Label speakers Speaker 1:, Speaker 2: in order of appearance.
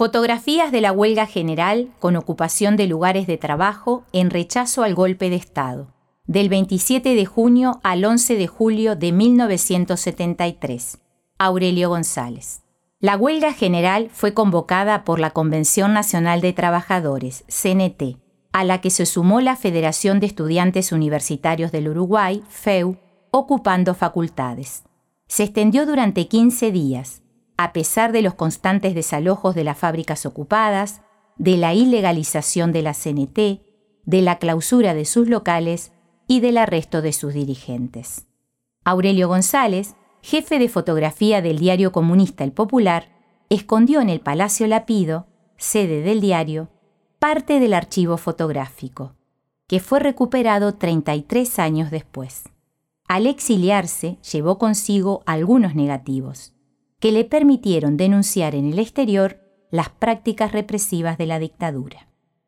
Speaker 1: Fotografías de la huelga general con ocupación de lugares de trabajo en rechazo al golpe de Estado, del 27 de junio al 11 de julio de 1973. Aurelio González. La huelga general fue convocada por la Convención Nacional de Trabajadores, CNT, a la que se sumó la Federación de Estudiantes Universitarios del Uruguay, FEU, ocupando facultades. Se extendió durante 15 días, a pesar de los constantes desalojos de las fábricas ocupadas, de la ilegalización de la CNT, de la clausura de sus locales y del arresto de sus dirigentes. Aurelio González, jefe de fotografía del diario comunista El Popular, escondió en el Palacio Lapido, sede del diario, parte del archivo fotográfico, que fue recuperado 33 años después. Al exiliarse, llevó consigo algunos negativos, que le permitieron denunciar en el exterior las prácticas represivas de la dictadura.